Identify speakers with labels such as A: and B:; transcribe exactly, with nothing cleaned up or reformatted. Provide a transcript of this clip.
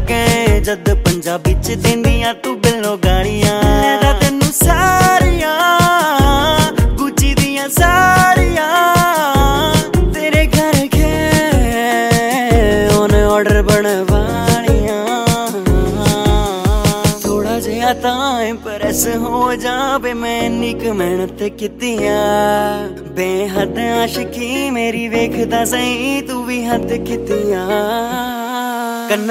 A: लगे जद पंजाबी च देंदियां तू बिलो गालियां लेदा तेनू सारियां गुची दियां साड़ियां तेरे घर के ओने ऑर्डर बनवालियां थोड़ा जिहा तां इंप्रेस हो जावे मैं इन्नी क मेहनत कीतियां बेहद आशिकी मेरी वेखदा सही तू भी हद कीतियां।